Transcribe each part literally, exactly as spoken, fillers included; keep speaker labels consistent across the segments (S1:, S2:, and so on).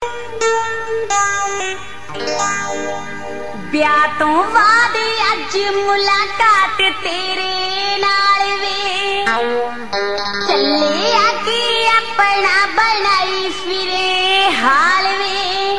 S1: ब्याह तो बाद अज मुलाकात तेरे नाल वे चले आके अपना बनाई फिरे हाल वे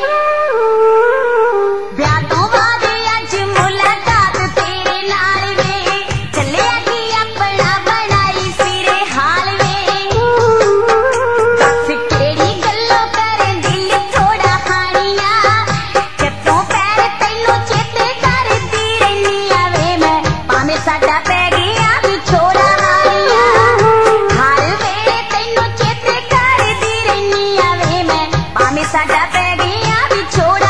S1: ब्याह तो बाद अज मुलाकात तेरे नाल वे चले आके अपना बनाई फिरे हाल वे दस केड़ी गल्लों करे दिल थोड़ा हानिया जतों पैर तैनू चेते करदी रहनी आवे मैं भावें साडा पै गया विछोड़ा हानिया हर वेले तैनू चेते करदी रहनी आवे मैं भावें साडा पै गया विछोड़ा।